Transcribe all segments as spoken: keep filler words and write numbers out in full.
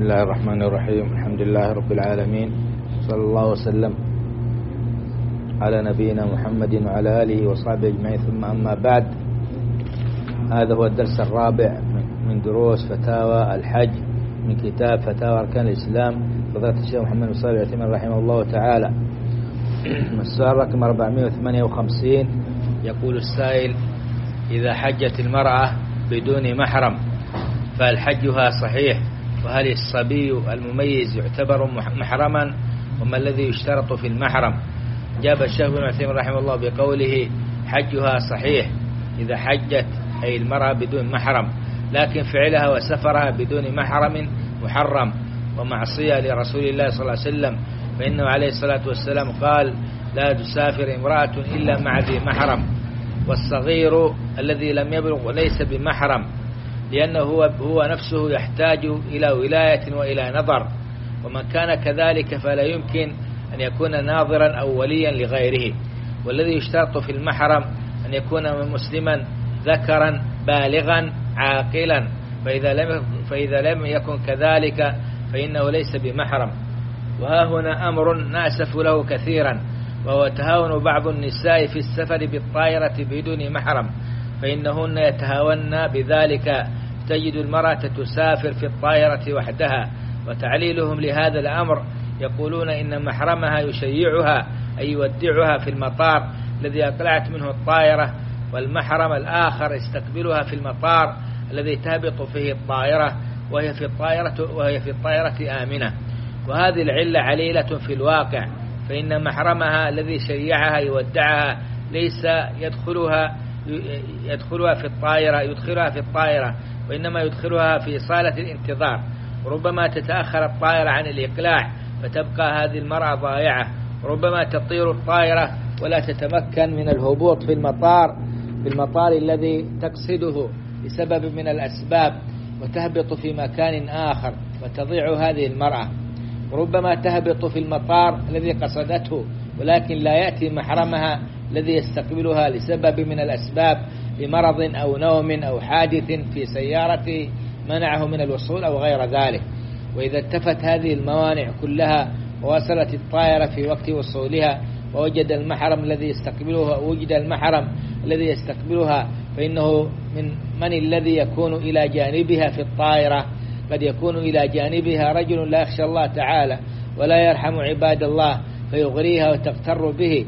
الله الرحمن الرحيم. الحمد لله رب العالمين، صلى الله وسلم على نبينا محمد وعلى آله وصحبه أجمعين، ثم أما بعد. هذا هو الدرس الرابع من دروس فتاوى الحج من كتاب فتاوى أركان الإسلام فضيلة الشيخ محمد بن صالح العثيمين رحمه الله تعالى. السؤال رقم أربعمائة وثمانية وخمسين، يقول السائل: إذا حجت المرأة بدون محرم فهل حجها صحيح؟ وهل الصبي المميز يعتبر محرما؟ وما الذي يشترط في المحرم؟ جاب الشيخ بن عثيمين رحمه الله بقوله: حجها صحيح إذا حجت أي المرأة بدون محرم، لكن فعلها وسفرها بدون محرم محرم ومعصية لرسول الله صلى الله عليه وسلم، فإنه عليه الصلاة والسلام قال: لا تسافر امرأة إلا مع ذي محرم. والصغير الذي لم يبلغ ليس بمحرم، لأنه هو, هو نفسه يحتاج إلى ولاية وإلى نظر، ومن كان كذلك فلا يمكن أن يكون ناظرا أو وليا لغيره. والذي يشترط في المحرم أن يكون مسلما ذكرا بالغا عاقلا، فإذا لم, فإذا لم يكن كذلك فإنه ليس بمحرم. وها هنا أمر نأسف له كثيرا، وهو تهاون بعض النساء في السفر بالطائرة بدون محرم، فإنهن يتهاون بذلك. تجد المرأة تسافر في الطائرة وحدها، وتعليلهم لهذا الأمر يقولون إن محرمها يشيعها أي يودعها في المطار الذي أقلعت منه الطائرة، والمحرم الآخر يستقبلها في المطار الذي تهبط فيه الطائرة وهي في الطائرة, وهي في الطائرة آمنة. وهذه العلة عليلة في الواقع، فإن محرمها الذي شيعها يودعها ليس يدخلها يدخلها في الطائرة يدخلها في الطائرة وإنما يدخلها في صالة الانتظار. وربما تتأخر الطائرة عن الإقلاع فتبقى هذه المرأة ضائعة، وربما تطير الطائرة ولا تتمكن من الهبوط في المطار في المطار الذي تقصده بسبب من الأسباب، وتهبط في مكان آخر وتضيع هذه المرأة. وربما تهبط في المطار الذي قصدته، ولكن لا يأتي محرمها الذي يستقبلها لسبب من الأسباب، لمرض أو نوم أو حادث في سيارة منعه من الوصول أو غير ذلك. وإذا اتفت هذه الموانع كلها ووصلت الطائرة في وقت وصولها ووجد المحرم الذي يستقبلها ووجد المحرم الذي يستقبلها، فإنه من من الذي يكون إلى جانبها في الطائرة؟ قد يكون إلى جانبها رجل لا يخشى الله تعالى ولا يرحم عباد الله فيغريها وتغتر به،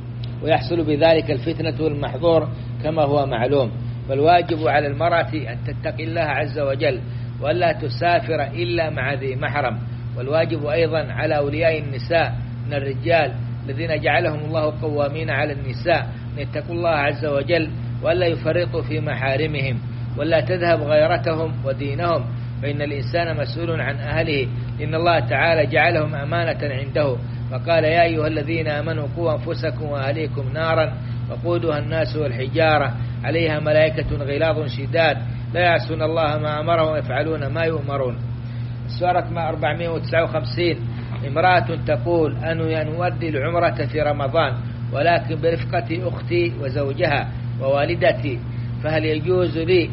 ويحصل بذلك الفتنة والمحظور كما هو معلوم. فالواجب على المرأة أن تتقي الله عز وجل ولا تسافر إلا مع ذي محرم. والواجب أيضا على أولياء النساء من الرجال الذين جعلهم الله قوامين على النساء أن يتقوا الله عز وجل ولا يفرطوا في محارمهم، ولا تذهب غيرتهم ودينهم، فإن الإنسان مسؤول عن أهله، إن الله تعالى جعلهم أمانة عنده، فقال: يا أيها الذين آمنوا قوا أنفسكم وأهليكم نارا وقودها الناس والحجارة عليها ملائكة غلاظ شداد لا يعصون الله ما أمرهم ويفعلون ما يؤمرون. السؤال رقم أربعمائة وتسعة وخمسين، امرأة تقول: أنا نودي العمرة في رمضان ولكن برفقة أختي وزوجها ووالدتي، فهل يجوز لي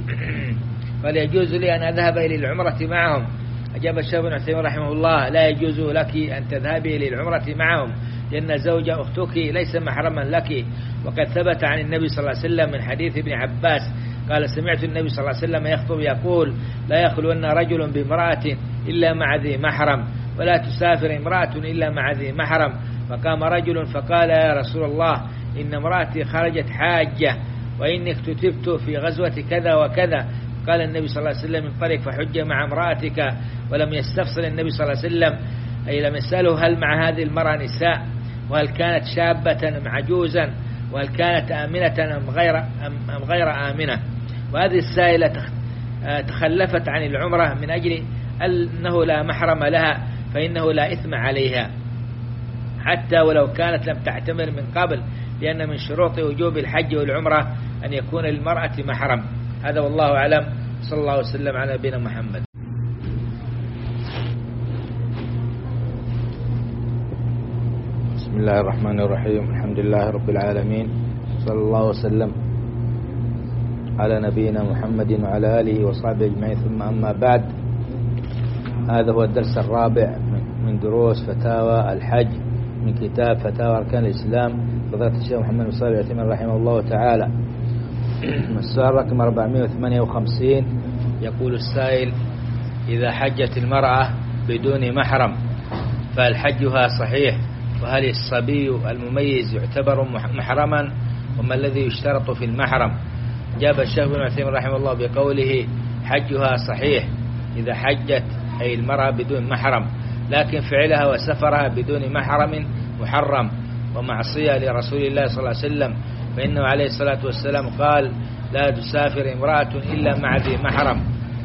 فهل يجوز لي أن أذهب إلى العمرة معهم؟ أجاب الشيخ بن عثيمين رحمه الله: لا يجوز لك أن تذهبي إلى العمرة معهم، لأن زوج أختك ليس محرما لك. وقد ثبت عن النبي صلى الله عليه وسلم من حديث ابن عباس قال: سمعت النبي صلى الله عليه وسلم يخطب يقول: لا يخلون رجل بامرأة إلا مع ذي محرم، ولا تسافر امرأة إلا مع ذي محرم. فقام رجل فقال: يا رسول الله، إن امرأتي خرجت حاجة وإني اكتتبت في غزوة كذا وكذا. قال النبي صلى الله عليه وسلم: انطلق فحج مع امرأتك. ولم يستفصل النبي صلى الله عليه وسلم، أي لم يسأله هل مع هذه المرأة نساء، وهل كانت شابة أم عجوزا، وهل كانت آمنة أم غير, أم غير آمنة. وهذه السائلة تخلفت عن العمرة من أجل أنه لا محرم لها، فإنه لا إثم عليها حتى ولو كانت لم تعتمر من قبل، لأن من شروط وجوب الحج والعمرة أن يكون للمرأة محرم. هذا والله أعلم، صلى الله وسلم على نبينا محمد. بسم الله الرحمن الرحيم. الحمد لله رب العالمين، صلى الله وسلم على نبينا محمد وعلى آله وصحبه أجمعين، ثم أما بعد. هذا هو الدرس الرابع من دروس فتاوى الحج من كتاب فتاوى أركان الإسلام فضيلة الشيخ محمد بن صالح العثيمين رحمه الله تعالى. السؤال رقم أربعمائة وثمانية وخمسين يقول السائل: إذا حجت المرأة بدون محرم فهل حجها صحيح؟ وهل الصبي المميز يعتبر محرما؟ وما الذي يشترط في المحرم؟ جاب الشيخ بن عثيمين رحمه الله بقوله: حجها صحيح إذا حجت أي المرأة بدون محرم، لكن فعلها وسفرها بدون محرم محرم ومعصية لرسول الله صلى الله عليه وسلم، فإنه عليه الصلاة والسلام قال: لا تسافر امرأة إلا مع ذي محرم.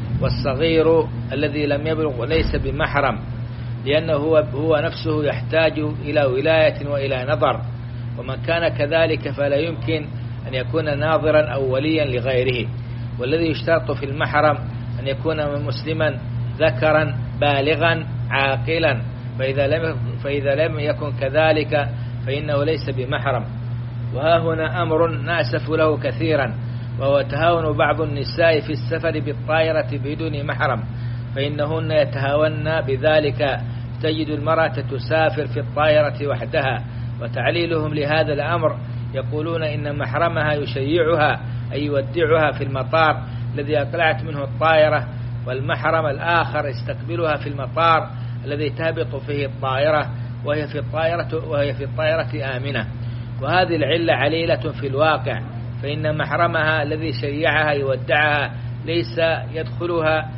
والصغير الذي لم يبلغ ليس بمحرم، لأنه هو, هو نفسه يحتاج إلى ولاية وإلى نظر، ومن كان كذلك فلا يمكن أن يكون ناظرا أو وليا لغيره. والذي يشترط في المحرم أن يكون مسلما ذكرا بالغا عاقلا، فإذا لم, فإذا لم يكن كذلك فإنه ليس بمحرم. وها هنا أمر نأسف له كثيرا، وهو تهاون بعض النساء في السفر بالطائرة بدون محرم، فإنهن يتهاون بذلك. تجد المرأة تسافر في الطائرة وحدها، وتعليلهم لهذا الأمر يقولون إن محرمها يشيعها أي يودعها في المطار الذي أقلعت منه الطائرة، والمحرم الآخر يستقبلها في المطار الذي تهبط فيه الطائرة وهي في الطائرة, وهي في الطائرة آمنة. وهذه العلة عليلة في الواقع، فإن محرمها الذي شيعها يودعها ليس يدخلها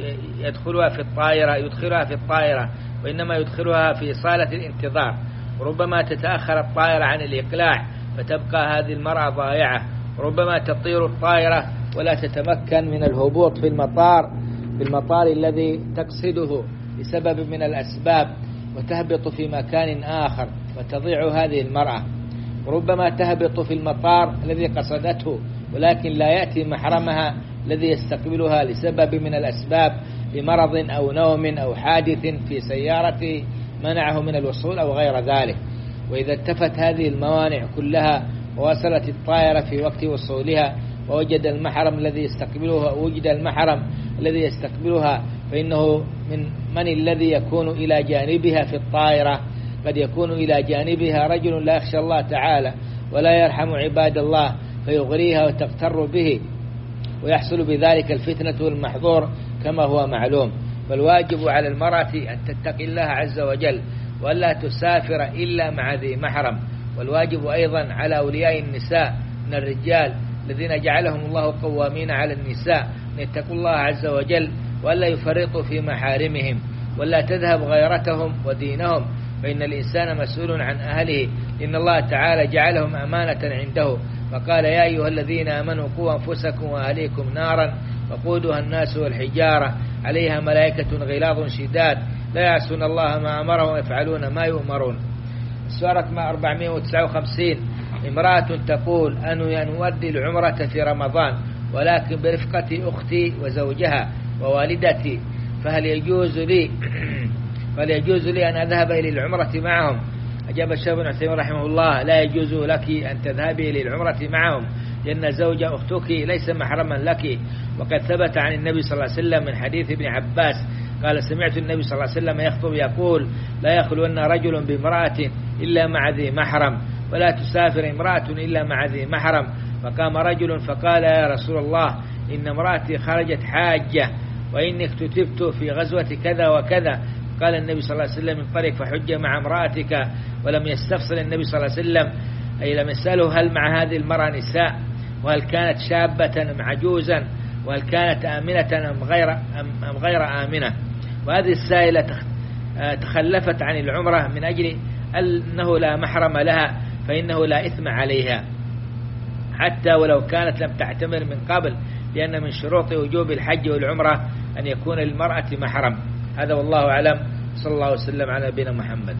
يدخلها في الطائرة يدخلها في الطائرة وإنما يدخلها في صالة الانتظار. وربما تتأخر الطائرة عن الإقلاع فتبقى هذه المرأة ضائعة، وربما تطير الطائرة ولا تتمكن من الهبوط في المطار في المطار الذي تقصده لسبب من الأسباب، وتهبط في مكان آخر وتضيع هذه المرأة. وربما تهبط في المطار الذي قصدته ولكن لا يأتي محرمها الذي يستقبلها لسبب من الأسباب، لمرض أو نوم أو حادث في سيارة منعه من الوصول أو غير ذلك. وإذا انتفت هذه الموانع كلها ووصلت الطائرة في وقت وصولها ووجد المحرم الذي يستقبلها ووجد المحرم الذي يستقبلها، فإنه من من الذي يكون إلى جانبها في الطائرة؟ قد يكون إلى جانبها رجل لا يخشى الله تعالى ولا يرحم عباد الله فيغريها وتغتر به، ويحصل بذلك الفتنة والمحظور كما هو معلوم. فالواجب على المرأة أن تتقي الله عز وجل ولا تسافر إلا مع ذي محرم. والواجب أيضا على أولياء النساء من الرجال الذين جعلهم الله قوامين على النساء أن يتقوا الله عز وجل ولا يفرطوا في محارمهم ولا تذهب غيرتهم ودينهم، فإن الإنسان مسؤول عن أهله، إن الله تعالى جعلهم أمانة عنده، فقال: يا أيها الذين آمنوا قوا أنفسكم وأهليكم نارا وقودها الناس والحجارة عليها ملائكة غلاظ شداد لا يعصون الله ما أمرهم ويفعلون ما يؤمرون. السؤال رقم أربعمائة وتسعة وخمسين: امرأة تقول أني أودي العمرة في رمضان ولكن برفقة أختي وزوجها ووالدتي، فهل يجوز لي فهل يجوز لي أن أذهب إلى العمرة معهم؟ أجاب الشيخ بن عثيمين رحمه الله: لا يجوز لك أن تذهبي إلى العمرة معهم، لأن زوج أختك ليس محرما لك. وقد ثبت عن النبي صلى الله عليه وسلم من حديث ابن عباس قال: سمعت النبي صلى الله عليه وسلم يخطب يقول: لا يخلون رجل بامرأة إلا مع ذي محرم، ولا تسافر امرأة إلا مع ذي محرم. فقام رجل فقال: يا رسول الله، إن امرأتي خرجت حاجة وإني اكتتبت في غزوة كذا وكذا. قال النبي صلى الله عليه وسلم: انطلق فحج مع امرأتك. ولم يستفصل النبي صلى الله عليه وسلم، أي لم يسأله هل مع هذه المرأة نساء، وهل كانت شابة أم عجوزا، وهل كانت آمنة أم غير, أم غير آمنة. وهذه السائلة تخلفت عن العمرة من أجل أنه لا محرم لها، فإنه لا إثم عليها حتى ولو كانت لم تعتمر من قبل، لأن من شروط وجوب الحج والعمرة أن يكون للمرأة محرم. هذا والله أعلم، صلى الله وسلم على نبينا محمد.